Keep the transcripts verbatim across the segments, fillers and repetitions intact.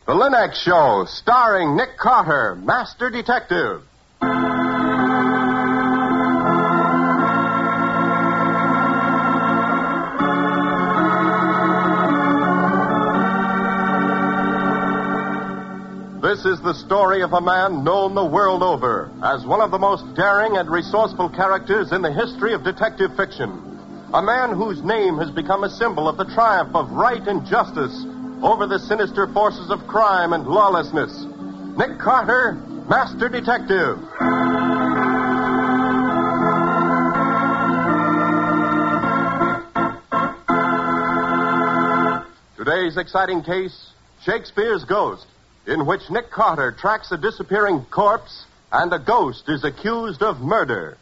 The Linux Show, starring Nick Carter, Master Detective. This is the story of a man known the world over as one of the most daring and resourceful characters in the history of detective fiction. A man whose name has become a symbol of the triumph of right and justice over the sinister forces of crime and lawlessness. Nick Carter, Master Detective. Today's exciting case, Shakespeare's Ghost, in which Nick Carter tracks a disappearing corpse and a ghost is accused of murder.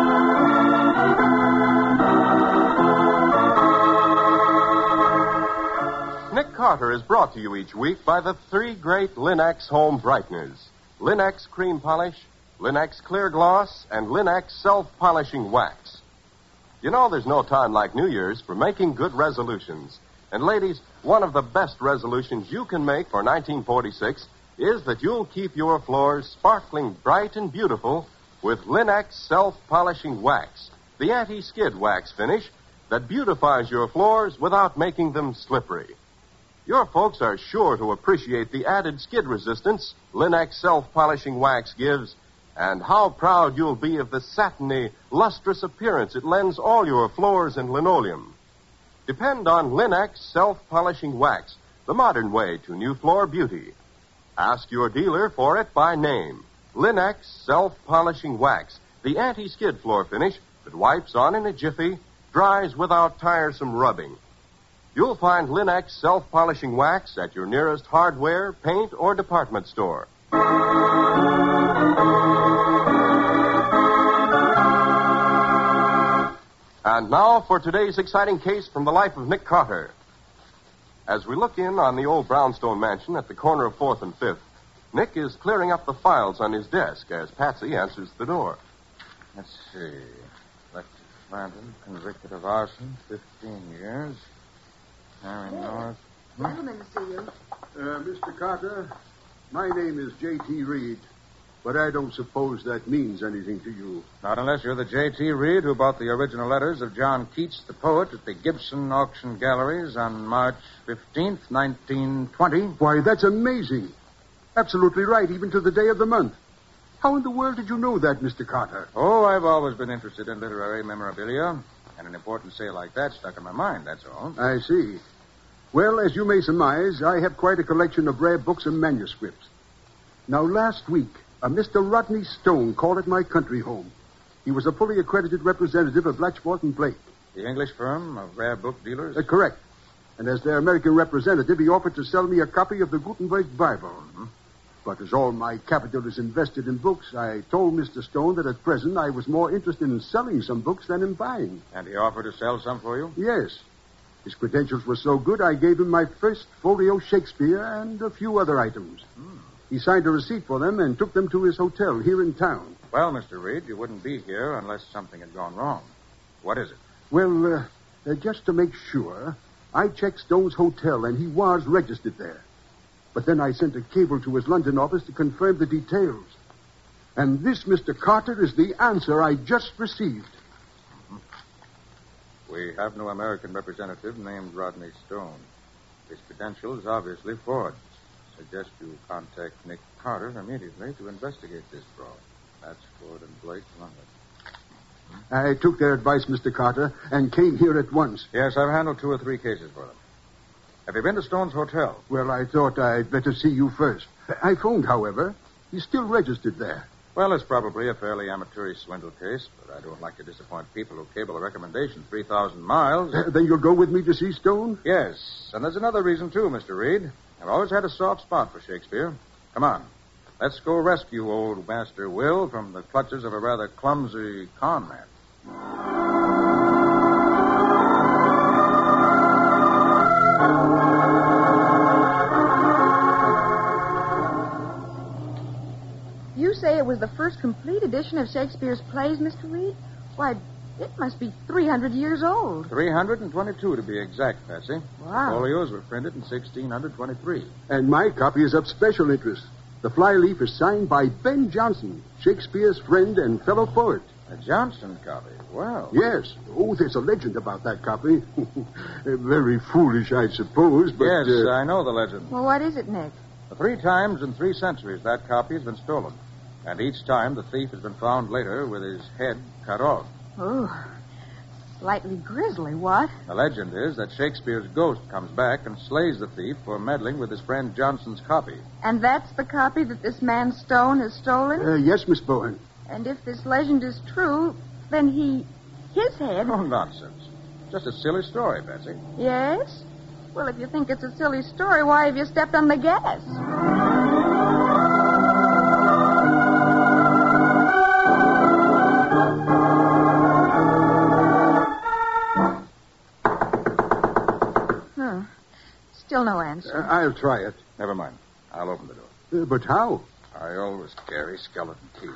Nick Carter is brought to you each week by the three great Linux home brighteners. Linux Cream Polish, Linux Clear Gloss, and Linux Self-Polishing Wax. You know there's no time like New Year's for making good resolutions. And ladies, one of the best resolutions you can make for nineteen forty-six is that you'll keep your floors sparkling bright and beautiful with Linux Self-Polishing Wax, the anti-skid wax finish that beautifies your floors without making them slippery. Your folks are sure to appreciate the added skid resistance Linux Self-Polishing Wax gives, and how proud you'll be of the satiny, lustrous appearance it lends all your floors and linoleum. Depend on Linux Self-Polishing Wax, the modern way to new floor beauty. Ask your dealer for it by name. Linux Self-Polishing Wax, the anti-skid floor finish that wipes on in a jiffy, dries without tiresome rubbing. You'll find Linux Self-Polishing Wax at your nearest hardware, paint, or department store. And now for today's exciting case from the life of Nick Carter. As we look in on the old brownstone mansion at the corner of fourth and fifth, Nick is clearing up the files on his desk as Patsy answers the door. Let's see. Electric Planton, convicted of arson, fifteen years. Harry North. Hmm? Gentlemen to see you. Uh, Mister Carter, my name is J T. Reed, but I don't suppose that means anything to you. Not unless you're the J T. Reed who bought the original letters of John Keats, the poet, at the Gibson Auction Galleries on March fifteenth, nineteen twenty. Why, that's amazing. Absolutely right, even to the day of the month. How in the world did you know that, Mister Carter? Oh, I've always been interested in literary memorabilia, and an important sale like that stuck in my mind, that's all. I see. Well, as you may surmise, I have quite a collection of rare books and manuscripts. Now, last week, a Mister Rodney Stone called at my country home. He was a fully accredited representative of Latchford and Blake. The English firm of rare book dealers? Uh, correct. And as their American representative, he offered to sell me a copy of the Gutenberg Bible. Mm-hmm. But as all my capital is invested in books, I told Mister Stone that at present I was more interested in selling some books than in buying. And he offered to sell some for you? Yes. His credentials were so good, I gave him my first folio Shakespeare and a few other items. Hmm. He signed a receipt for them and took them to his hotel here in town. Well, Mister Reed, you wouldn't be here unless something had gone wrong. What is it? Well, uh, uh, just to make sure, I checked Stone's hotel, and he was registered there. But then I sent a cable to his London office to confirm the details. And this, Mister Carter, is the answer I just received. We have no American representative named Rodney Stone. His credentials obviously forged. Suggest you contact Nick Carter immediately to investigate this fraud. That's Ford and Blake, London. I took their advice, Mister Carter, and came here at once. Yes, I've handled two or three cases for them. Have you been to Stone's hotel? Well, I thought I'd better see you first. I phoned, however. He's still registered there. Well, it's probably a fairly amateurish swindle case, but I don't like to disappoint people who cable a recommendation three thousand miles. Uh, then you'll go with me to see Stone? Yes, and there's another reason, too, Mister Reed. I've always had a soft spot for Shakespeare. Come on. Let's go rescue old Master Will from the clutches of a rather clumsy con man. You say it was the first complete edition of Shakespeare's plays, Mister Reed? Why, It must be three hundred years old. three hundred twenty-two to be exact, Patsy. Wow. Folios were printed in sixteen twenty-three. And my copy is of special interest. The flyleaf is signed by Ben Jonson, Shakespeare's friend and fellow poet. A Johnson copy. Well. Yes. Oh, there's a legend about that copy. Very foolish, I suppose, but... Yes, uh... I know the legend. Well, what is it, Nick? Three times in three centuries, that copy has been stolen. And each time, the thief has been found later with his head cut off. Oh, slightly grisly, what? The legend is that Shakespeare's ghost comes back and slays the thief for meddling with his friend Johnson's copy. And that's the copy that this man Stone has stolen? Uh, yes, Miss Bowen. And if this legend is true, then he... his head... Oh, nonsense. Just a silly story, Betsy. Yes? Well, if you think it's a silly story, why have you stepped on the gas? Huh. Still no answer. Uh, I'll try it. Never mind. I'll open the door. Uh, but how? I always carry skeleton keys.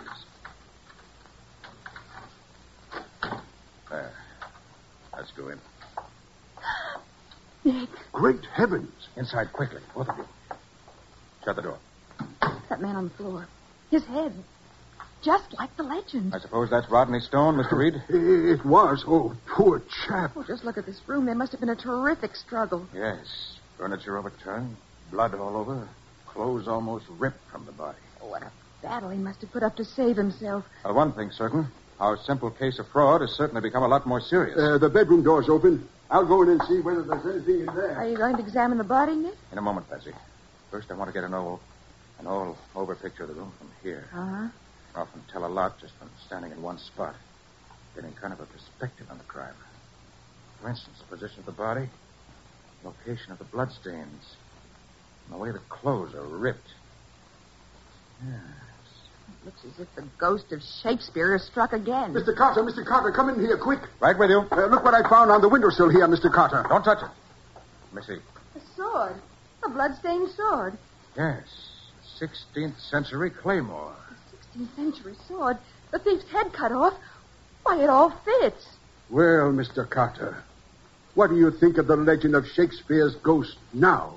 There. Let's go in. Nick, Great heavens. Inside, quickly, both of you. Shut the door. that man on the floor. His head. Just like the legend. I suppose that's Rodney Stone, Mister Reed? It was. Oh, poor chap. Oh, just look at this room. There must have been a terrific struggle. Yes. Furniture overturned, blood all over, clothes almost ripped from the body. Oh, what a battle he must have put up to save himself. Well, one thing's certain. Our simple case of fraud has certainly become a lot more serious. Uh, the bedroom door's open. I'll go in and see whether there's anything in there. Are you going to examine the body, Nick? In a moment, Patsy. First, I want to get an old, an old over picture of the room from here. Uh-huh. I often tell a lot just from standing in one spot, getting kind of a perspective on the crime. For instance, the position of the body, location of the bloodstains, and the way the clothes are ripped. Yes. It looks as if the ghost of Shakespeare has struck again. Mister Carter, Mister Carter, come in here, quick. Right with you. Uh, look what I found on the windowsill here, Mister Carter. Don't touch it. Let me see. A sword. A blood-stained sword. Yes. sixteenth century claymore. A sixteenth century sword. The thief's head cut off. Why, it all fits. Well, Mister Carter, what do you think of the legend of Shakespeare's ghost now?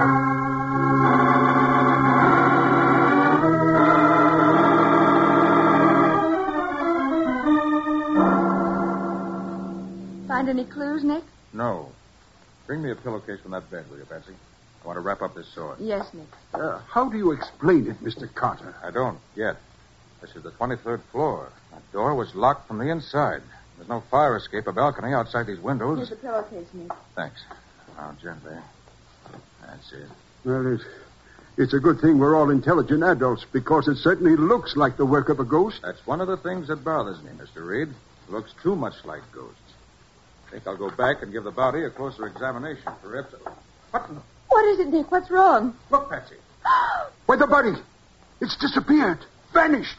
Find any clues, Nick? No. Bring me a pillowcase from that bed, will you, Betsy? I want to wrap up this sword. Yes, Nick. Uh, how do you explain it, Mister Carter? I don't, yet. This is the twenty-third floor. That door was locked from the inside. There's no fire escape or balcony outside these windows. Here's the pillowcase, Nick. Thanks. Now, gently. That's it. Well, it, it's a good thing we're all intelligent adults, because it certainly looks like the work of a ghost. That's one of the things that bothers me, Mister Reed. It looks too much like ghosts. I think I'll go back and give the body a closer examination for it. What? in- What is it, Nick? What's wrong? Look, Patsy. Why, the body! It's disappeared. Vanished.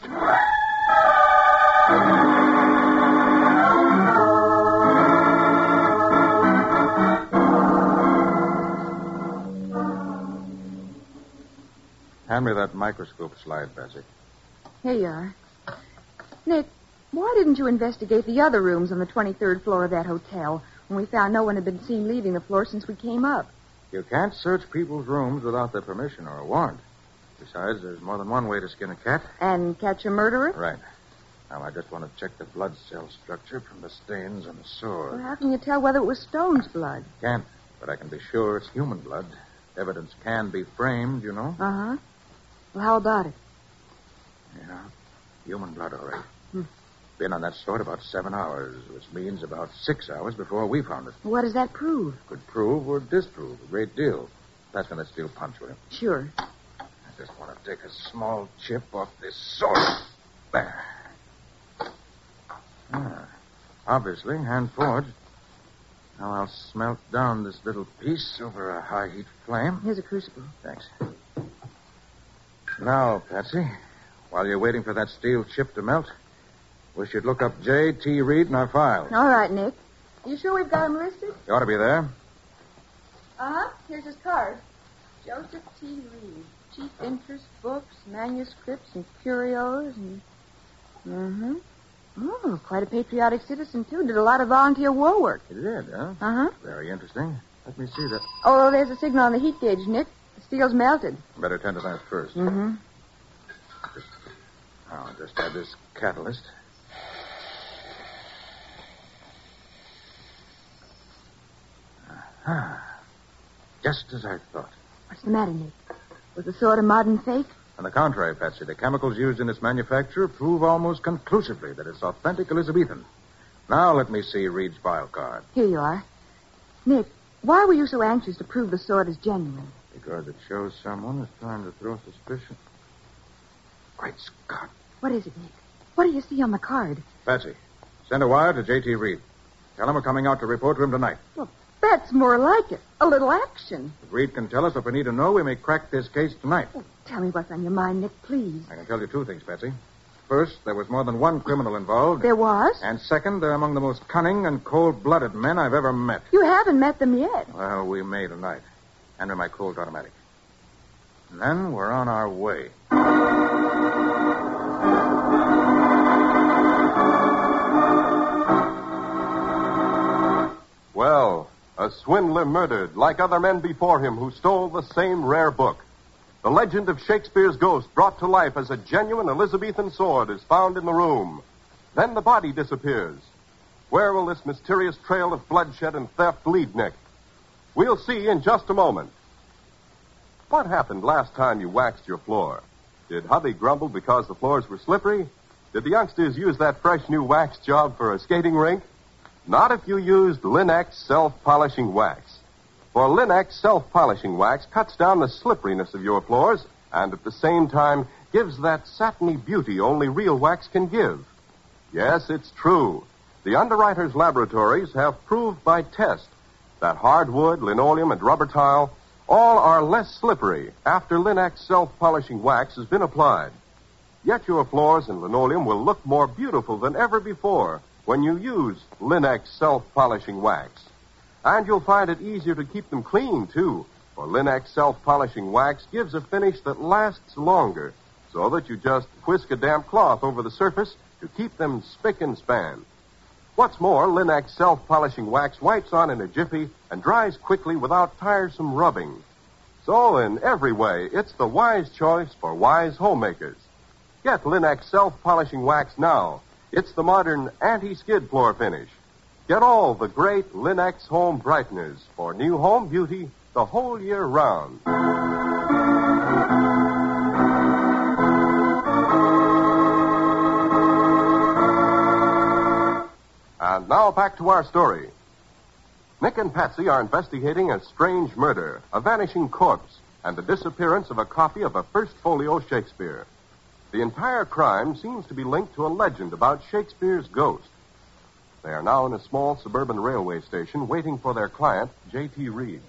Hand me that microscope slide, Patsy. Here you are. Nick, why didn't you investigate the other rooms on the twenty-third floor of that hotel when we found no one had been seen leaving the floor since we came up? You can't search people's rooms without their permission or a warrant. Besides, there's more than one way to skin a cat. And catch a murderer? Right. Now, I just want to check the blood cell structure from the stains on the sword. Well, how can you tell whether it was Stone's blood? Can't, but I can be sure it's human blood. Evidence can be framed, you know. Uh-huh. Well, how about it? Yeah, human blood, all right. Hmm. Been on that sword about seven hours, which means about six hours before we found it. What does that prove? Could prove or disprove a great deal. Pass me that steel punch, will you? Sure. I just want to take a small chip off this sword. There. Ah, obviously, hand forged. Now I'll smelt down this little piece over a high heat flame. Here's a crucible. Thanks. Now, Patsy, while you're waiting for that steel chip to melt, we should look up J T. Reed in our file. All right, Nick. You sure we've got him listed? You ought to be there. Uh-huh. Here's his card. Joseph T. Reed. Chief interest, books, manuscripts, and curios, and... Mm-hmm. Oh, quite a patriotic citizen, too. Did a lot of volunteer war work. He did, huh? Uh-huh. Very interesting. Let me see that. Oh, there's a signal on the heat gauge, Nick. The steel's melted. Better tend to that first. Mm-hmm. Just, I'll just add this catalyst. Ah, just as I thought. What's the matter, Nick? Was the sword a modern fake? On the contrary, Patsy, the chemicals used in its manufacture prove almost conclusively that it's authentic Elizabethan. Now let me see Reed's file card. Here you are. Nick, why were you so anxious to prove the sword is genuine? Because it shows someone is trying to throw suspicion. Great Scott. What is it, Nick? What do you see on the card? Patsy, send a wire to J T. Reed. Tell him we're coming out to report to him tonight. Well, that's more like it. A little action. If Reed can tell us what we need to know, we may crack this case tonight. Oh, tell me what's on your mind, Nick, please. I can tell you two things, Patsy. First, there was more than one criminal involved. There was? And second, they're among the most cunning and cold-blooded men I've ever met. You haven't met them yet. Well, we may tonight. Hand me my Colt automatic. And then we're on our way. Well, a swindler murdered like other men before him who stole the same rare book. The legend of Shakespeare's ghost brought to life as a genuine Elizabethan sword is found in the room. Then the body disappears. Where will this mysterious trail of bloodshed and theft lead, Nick? We'll see in just a moment. What happened last time you waxed your floor? Did hubby grumble because the floors were slippery? Did the youngsters use that fresh new wax job for a skating rink? Not if you used Linex self-polishing wax. For Linex self-polishing wax cuts down the slipperiness of your floors and at the same time gives that satiny beauty only real wax can give. Yes, it's true. The underwriters' laboratories have proved by test that hardwood, linoleum, and rubber tile all are less slippery after Linex self-polishing wax has been applied. Yet your floors and linoleum will look more beautiful than ever before when you use Linex self-polishing wax. And you'll find it easier to keep them clean, too, for Linex self-polishing wax gives a finish that lasts longer, so that you just whisk a damp cloth over the surface to keep them spick and span. What's more, Linex self-polishing wax wipes on in a jiffy and dries quickly without tiresome rubbing. So, in every way, it's the wise choice for wise homemakers. Get Linex self-polishing wax now. It's the modern anti-skid floor finish. Get all the great Linex home brighteners for new home beauty the whole year round. And now back to our story. Nick and Patsy are investigating a strange murder, a vanishing corpse, and the disappearance of a copy of a first folio Shakespeare. The entire crime seems to be linked to a legend about Shakespeare's ghost. They are now in a small suburban railway station waiting for their client, J T. Reed.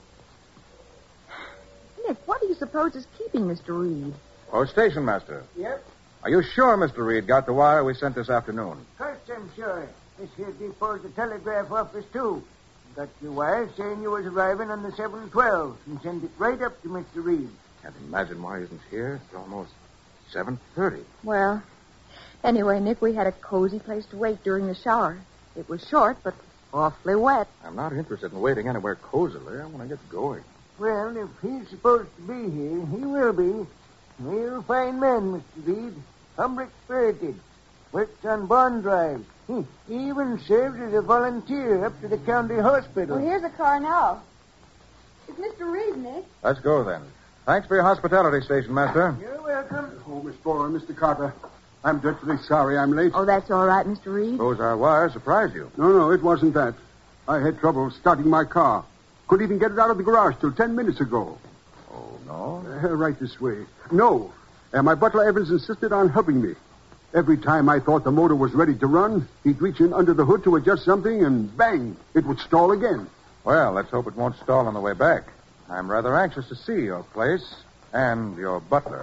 Nick, what do you suppose is keeping Mister Reed? Oh, station master. Yep. Are you sure Mister Reed got the wire we sent this afternoon? First, I'm sure. This here depot's the telegraph office, too. Got your wire saying you was arriving on the seven twelve and sent it right up to Mister Reed. Can't imagine why he isn't here. It's almost seven thirty. Well, anyway, Nick, we had a cozy place to wait during the shower. It was short, but awfully wet. I'm not interested in waiting anywhere cozily. I want to get going. Well, if he's supposed to be here, he will be. Real fine man, Mister Reed. Humble-spirited. Works on bond drives. He even serves as a volunteer up to the county hospital. Well, here's a car now. It's Mister Reed, Nick. Let's go, then. Thanks for your hospitality, station master. You're welcome. Oh, Miss Bowen, Mister Carter, I'm dreadfully sorry I'm late. Oh, that's all right, Mister Reed. Suppose our wire surprised you. No, no, it wasn't that. I had trouble starting my car. Couldn't even get it out of the garage till ten minutes ago. Oh, no? Uh, right this way. No. Uh, my butler Evans insisted on helping me. Every time I thought the motor was ready to run, he'd reach in under the hood to adjust something, and bang, it would stall again. Well, let's hope it won't stall on the way back. I'm rather anxious to see your place and your butler.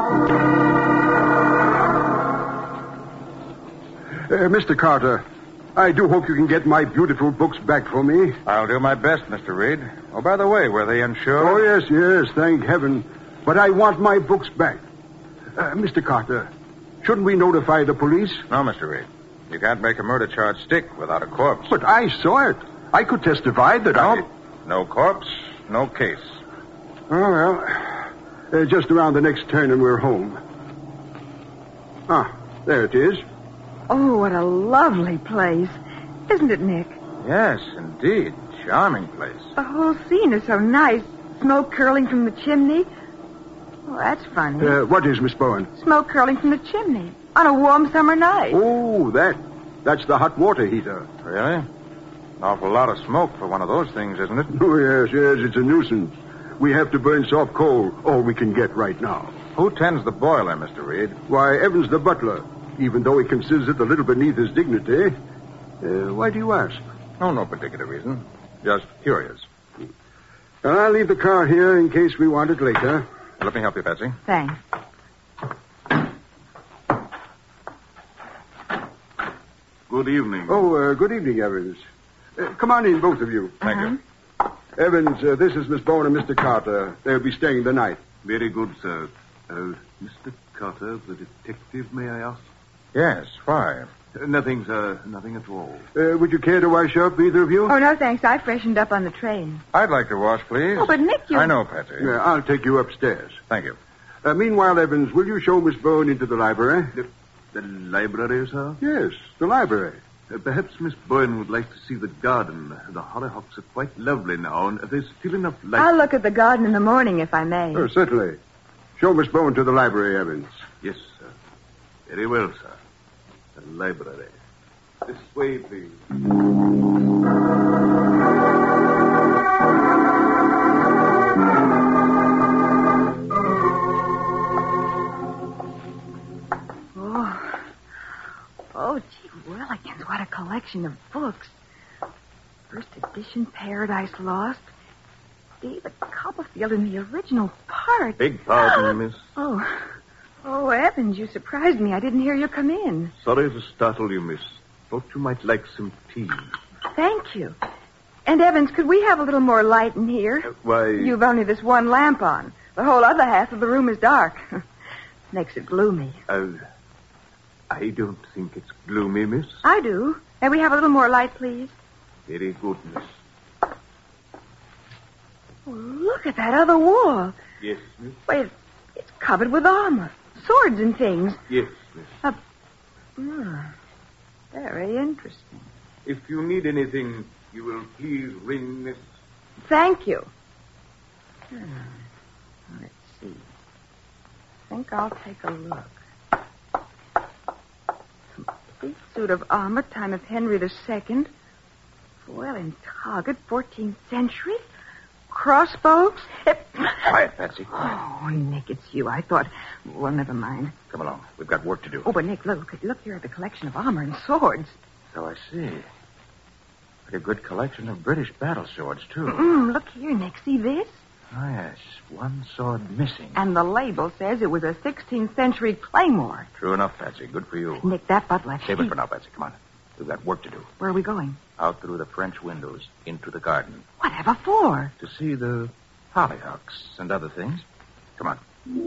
Uh, Mister Carter, I do hope you can get my beautiful books back for me. I'll do my best, Mister Reed. Oh, by the way, were they insured? Oh, yes, yes, thank heaven. But I want my books back. Uh, Mister Carter, shouldn't we notify the police? No, Mister Reed. You can't make a murder charge stick without a corpse. But I saw it. I could testify that no, I... No corpse, no case. Oh, well, uh, just around the next turn and we're home. Ah, there it is. Oh, what a lovely place. Isn't it, Nick? Yes, indeed. Charming place. The whole scene is so nice. Smoke curling from the chimney. Oh, that's funny. Uh, what is, Miss Bowen? Smoke curling from the chimney on a warm summer night. Oh, that. That's the hot water heater. Really? An awful lot of smoke for one of those things, isn't it? Oh, yes, yes, it's a nuisance. We have to burn soft coal, all we can get right now. Who tends the boiler, Mister Reed? Why, Evans the butler, even though he considers it a little beneath his dignity. Uh, why do you ask? Oh, no particular reason. Just curious. Well, I'll leave the car here in case we want it later. Let me help you, Patsy. Thanks. Good evening. Oh, uh, good evening, Evans. Uh, come on in, both of you. Thank Uh-huh. you. Evans, uh, this is Miss Bowen and Mister Carter. They'll be staying the night. Very good, sir. Uh, Mister Carter, the detective, may I ask? Yes, why? Uh, nothing, sir. Nothing at all. Uh, would you care to wash up, either of you? Oh, no, thanks. I freshened up on the train. I'd like to wash, please. Oh, but Nick, you... I know, Patsy. Yeah, I'll take you upstairs. Thank you. Uh, meanwhile, Evans, will you show Miss Bowen into the library? The, the library, sir? Yes, the library. Uh, perhaps Miss Bowen would like to see the garden. The hollyhocks are quite lovely now, and there's still enough light. I'll look at the garden in the morning, if I may. Oh, certainly. Show Miss Bowen to the library, Evans. Yes, sir. Very well, sir. The library. This way, please. Oh, oh, gee willikins, what a collection of books. First edition Paradise Lost. David Copperfield in the original part. Beg pardon, miss. Oh, oh, Evans, you surprised me. I didn't hear you come in. Sorry to startle you, miss. Thought you might like some tea. Thank you. And, Evans, could we have a little more light in here? Uh, why... You've only this one lamp on. The whole other half of the room is dark. Makes it gloomy. Uh, I don't think it's gloomy, miss. I do. May we have a little more light, please? Very good, miss. Oh, look at that other wall. Yes, miss. Why, it's, it's covered with armor, swords and things. Yes, miss. Uh, hmm, very interesting. If you need anything, you will please ring, miss. Thank you. Hmm. Let's see. I think I'll take a look. Complete suit of armor, time of Henry the Second. Foil and target, fourteenth century. Crossbow. Eh, Quiet, Patsy. Oh, Nick, it's you. I thought... Well, never mind. Come along. We've got work to do. Oh, but Nick, look, look here at the collection of armor and swords. So I see. Like a good collection of British battle swords, too. Mm, look here, Nick. See this? Oh, yes. One sword missing. And the label says it was a sixteenth century claymore. True enough, Patsy. Good for you. Nick, that butler... Save it he- for now, Patsy. Come on. We've got work to do. Where are we going? Out through the French windows, into the garden. Whatever for? To see the hollyhocks and other things. Come on.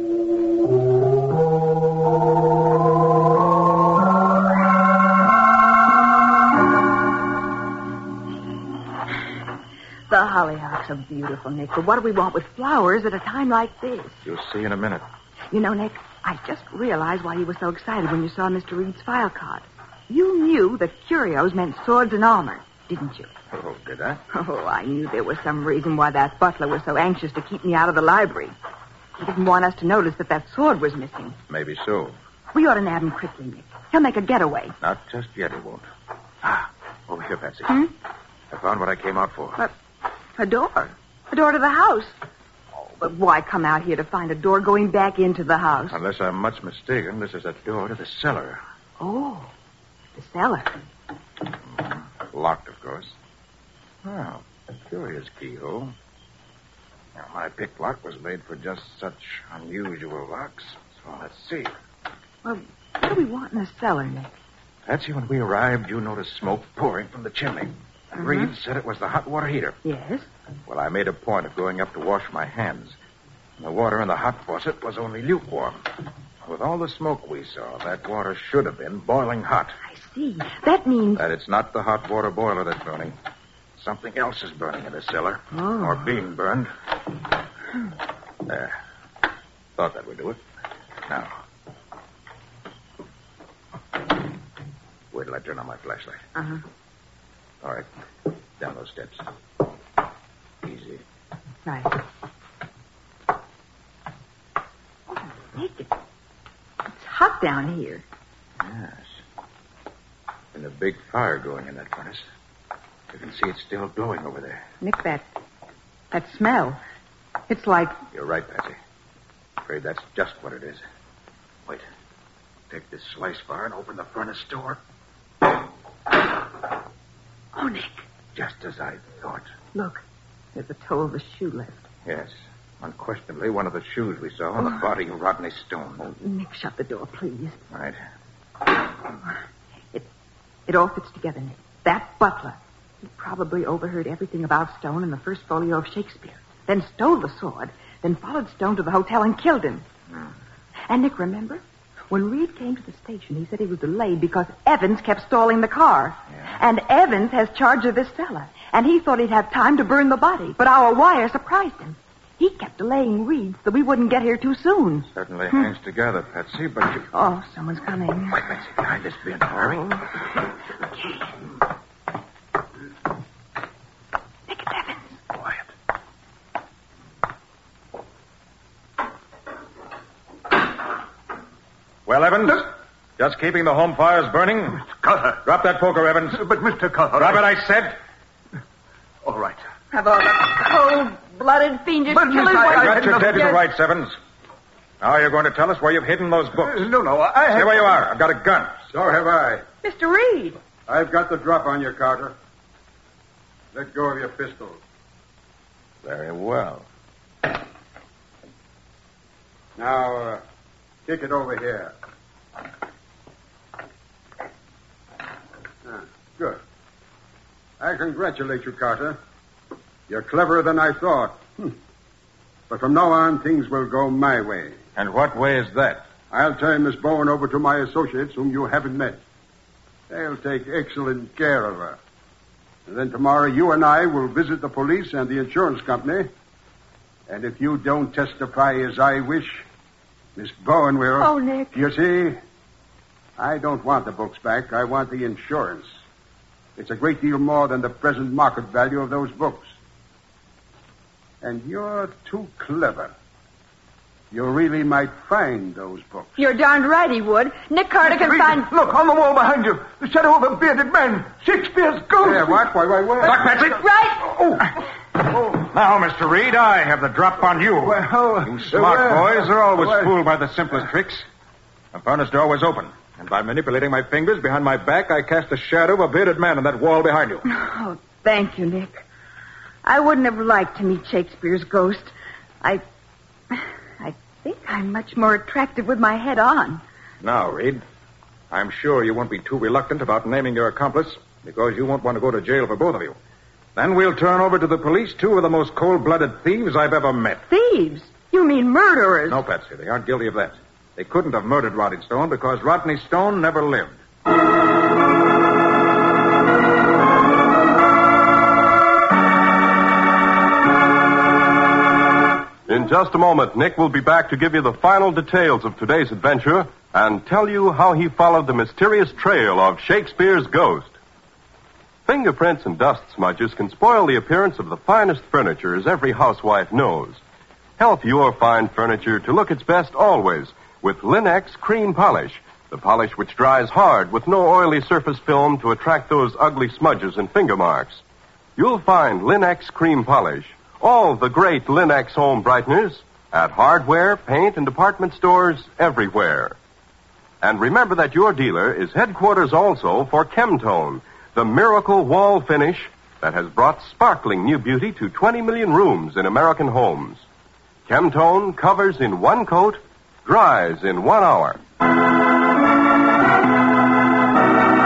The hollyhocks are beautiful, Nick, but what do we want with flowers at a time like this? You'll see in a minute. You know, Nick, I just realized why you were so excited when you saw Mister Reed's file card. You knew that curios meant swords and armor, didn't you? Oh, did I? Oh, I knew there was some reason why that butler was so anxious to keep me out of the library. He didn't want us to notice that that sword was missing. Maybe so. We ought to nab him quickly, Nick. He'll make a getaway. Not just yet, he won't. Ah, over here, Patsy. Hmm? I found what I came out for. But a door. A door to the house. Oh, but why come out here to find a door going back into the house? Unless I'm much mistaken, this is a door to the cellar. Oh, the cellar. Locked, of course. Well, a curious keyhole. Now, my pick lock was made for just such unusual locks. So let's see. Well, what do we want in the cellar, Nick? Patsy, when we arrived, you noticed smoke pouring from the chimney. And Mhm. Reed said it was the hot water heater. Yes? Well, I made a point of going up to wash my hands. The water in the hot faucet was only lukewarm. With all the smoke we saw, that water should have been boiling hot. I see. That means... That it's not the hot water boiler that's burning. Something else is burning in the cellar. Oh. Or being burned. There. Thought that would do it. Now. Wait till I turn on my flashlight. Uh-huh. All right. Down those steps. Easy. Right. Oh, Nick, it, it's hot down here. Yes. And a big fire going in that furnace. You can see it's still glowing over there. Nick, that... that smell. It's like... You're right, Patsy. Afraid that's just what it is. Wait. Take this slice bar and open the furnace door. Oh, Nick. Just as I thought. Look. There's a toe of a shoe left. Yes. Unquestionably one of the shoes we saw on the body of Rodney Stone. Oh, Nick, shut the door, please. Right. It, it all fits together, Nick. That butler. He probably overheard everything about Stone in the first folio of Shakespeare. Then stole the sword. Then followed Stone to the hotel and killed him. Hmm. And, Nick, remember? When Reed came to the station, he said he was delayed because Evans kept stalling the car. Yeah. And Evans has charge of this cellar. And he thought he'd have time to burn the body. But our wire surprised him. He kept delaying Reed so we wouldn't get here too soon. Certainly hangs together, Patsy, but you... Oh, someone's coming. Wait, Patsy, behind this bin. Hurry. Okay. Nick, it's Evans. Quiet. Well, Evans? Just keeping the home fires burning? Mister Carter. Drop that poker, Evans. But, Mister Carter... Drop it, I said. All right. Have all the cold-blooded fiendish But, Miss, killers... I- I- Got your dead to Yes. rights, Evans. Now you're going to tell us where you've hidden those books. Uh, no, no, I... Stay where you are. I've got a gun. So have I. Mister Reed. I've got the drop on you, Carter. Let go of your pistol. Very well. Now, uh, kick it over here. Ah, good. I congratulate you, Carter. You're cleverer than I thought. Hmm. But from now on, things will go my way. And what way is that? I'll turn Miss Bowen over to my associates, whom you haven't met. They'll take excellent care of her. And then tomorrow, you and I will visit the police and the insurance company. And if you don't testify as I wish, Miss Bowen will... Oh, Nick. You see, I don't want the books back. I want the insurance. It's a great deal more than the present market value of those books. And you're too clever. You really might find those books. You're darned right he would. Nick Carter can Reed, find... Look, on the wall behind you. The shadow of a bearded man. Shakespeare's ghost. Yeah, what? Why, why, why? Look, Patsy. Right. Oh. Oh. Now, Mister Reed, I have the drop on you. Well, You smart well, boys are always well, fooled by the simplest tricks. The furnace door was open, and by manipulating my fingers behind my back, I cast a shadow of a bearded man on that wall behind you. Oh, thank you, Nick. I wouldn't have liked to meet Shakespeare's ghost. I... I think I'm much more attractive with my head on. Now, Reed, I'm sure you won't be too reluctant about naming your accomplice, because you won't want to go to jail for both of you. Then we'll turn over to the police two of the most cold-blooded thieves I've ever met. Thieves? You mean murderers? No, Patsy, they aren't guilty of that. They couldn't have murdered Rodney Stone because Rodney Stone never lived. In just a moment, Nick will be back to give you the final details of today's adventure and tell you how he followed the mysterious trail of Shakespeare's ghost. Fingerprints and dust smudges can spoil the appearance of the finest furniture, as every housewife knows. Help your fine furniture to look its best always with Linex Cream Polish, the polish which dries hard with no oily surface film to attract those ugly smudges and finger marks. You'll find Linex Cream Polish, all the great Linex home brighteners, at hardware, paint, and department stores everywhere. And remember that your dealer is headquarters also for Chemtone, the miracle wall finish that has brought sparkling new beauty to twenty million rooms in American homes. Chemtone covers in one coat, dries in one hour.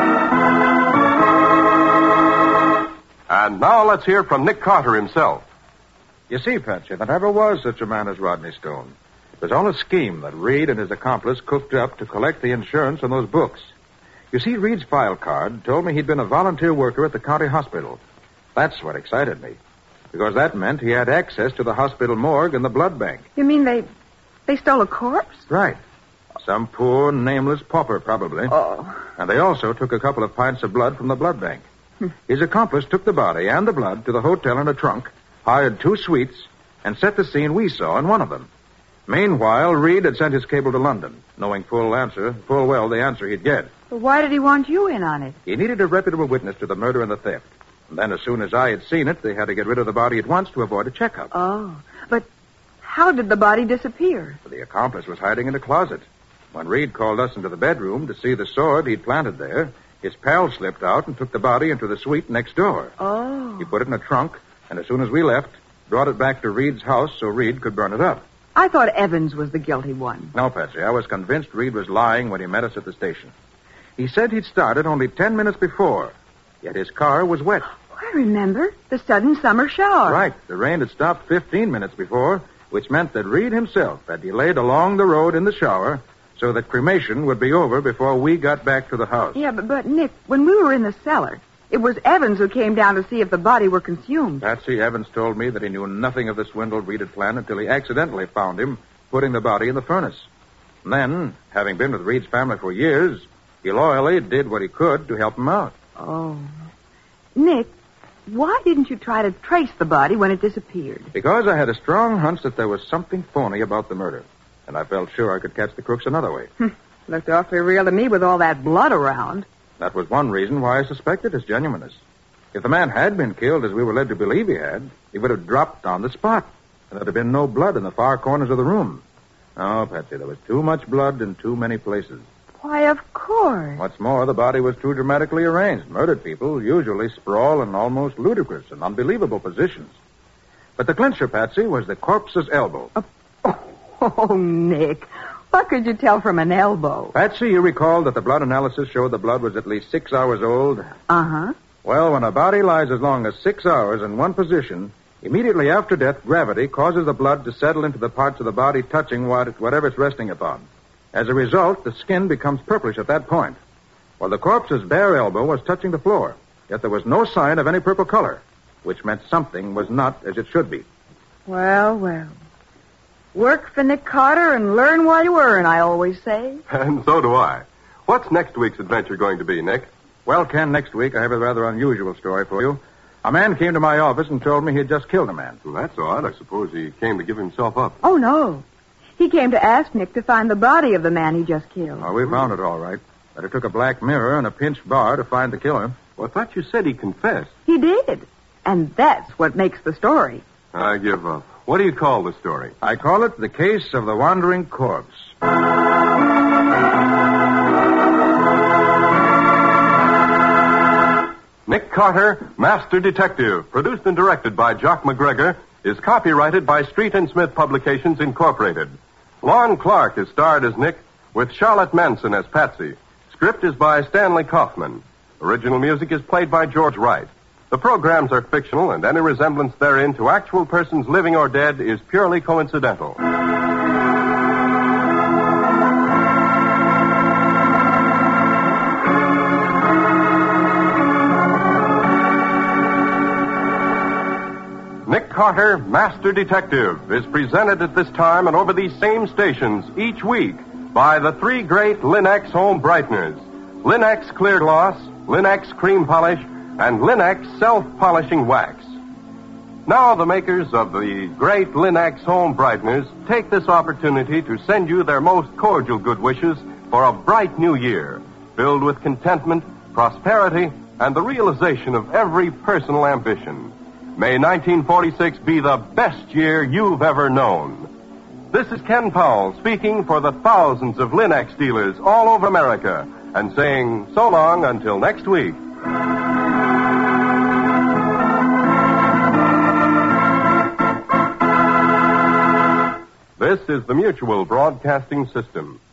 And now let's hear from Nick Carter himself. You see, Patsy, there never was such a man as Rodney Stone. It was all a scheme that Reed and his accomplice cooked up to collect the insurance on those books. You see, Reed's file card told me he'd been a volunteer worker at the county hospital. That's what excited me, because that meant he had access to the hospital morgue and the blood bank. You mean they they stole a corpse? Right. Some poor, nameless pauper, probably. Oh. And they also took a couple of pints of blood from the blood bank. His accomplice took the body and the blood to the hotel in a trunk, hired two suites, and set the scene we saw in one of them. Meanwhile, Reed had sent his cable to London, knowing full answer, full well the answer he'd get. But why did he want you in on it? He needed a reputable witness to the murder and the theft. And then, as soon as I had seen it, they had to get rid of the body at once to avoid a checkup. Oh, but how did the body disappear? The accomplice was hiding in the closet. When Reed called us into the bedroom to see the sword he'd planted there, his pal slipped out and took the body into the suite next door. Oh. He put it in a trunk, and as soon as we left, brought it back to Reed's house so Reed could burn it up. I thought Evans was the guilty one. No, Patsy, I was convinced Reed was lying when he met us at the station. He said he'd started only ten minutes before, yet his car was wet. I remember. The sudden summer shower. Right. The rain had stopped fifteen minutes before, which meant that Reed himself had delayed along the road in the shower so that cremation would be over before we got back to the house. Yeah, but, but Nick, when we were in the cellar, it was Evans who came down to see if the body were consumed. Patsy, Evans told me that he knew nothing of the swindle Reed had planned until he accidentally found him putting the body in the furnace. And then, having been with Reed's family for years, he loyally did what he could to help him out. Oh. Nick, why didn't you try to trace the body when it disappeared? Because I had a strong hunch that there was something phony about the murder. And I felt sure I could catch the crooks another way. Looked awfully real to me with all that blood around. That was one reason why I suspected his genuineness. If the man had been killed as we were led to believe he had, he would have dropped on the spot. And there'd have been no blood in the far corners of the room. No, Patsy, there was too much blood in too many places. Why, of course. What's more, the body was too dramatically arranged. Murdered people usually sprawl in almost ludicrous and unbelievable positions. But the clincher, Patsy, was the corpse's elbow. Uh, oh, oh, Nick. What could you tell from an elbow? Patsy, you recall that the blood analysis showed the blood was at least six hours old? Uh-huh. Well, when a body lies as long as six hours in one position, immediately after death, gravity causes the blood to settle into the parts of the body touching what, whatever it's resting upon. As a result, the skin becomes purplish at that point. Well, the corpse's bare elbow was touching the floor, yet there was no sign of any purple color, which meant something was not as it should be. Well, well. Work for Nick Carter and learn while you earn, I always say. And so do I. What's next week's adventure going to be, Nick? Well, Ken, next week I have a rather unusual story for you. A man came to my office and told me he had just killed a man. Well, that's odd. I suppose he came to give himself up. Oh, no. He came to ask Nick to find the body of the man he just killed. Oh, we found it all right. But it took a black mirror and a pinched bar to find the killer. Well, I thought you said he confessed. He did. And that's what makes the story. I give up. What do you call the story? I call it The Case of the Wandering Corpse. Nick Carter, Master Detective, produced and directed by Jock McGregor, is copyrighted by Street and Smith Publications, Incorporated. Lon Clark is starred as Nick, with Charlotte Manson as Patsy. Script is by Stanley Kaufman. Original music is played by George Wright. The programs are fictional, and any resemblance therein to actual persons living or dead is purely coincidental. Nick Carter, Master Detective, is presented at this time and over these same stations each week by the three great Linux home brighteners: Linux Clear Gloss, Linux Cream Polish, and Linux Self-Polishing Wax. Now the makers of the great Linux home brighteners take this opportunity to send you their most cordial good wishes for a bright new year, filled with contentment, prosperity, and the realization of every personal ambition. May nineteen forty-six be the best year you've ever known. This is Ken Powell speaking for the thousands of Linux dealers all over America and saying so long until next week. This is the Mutual Broadcasting System.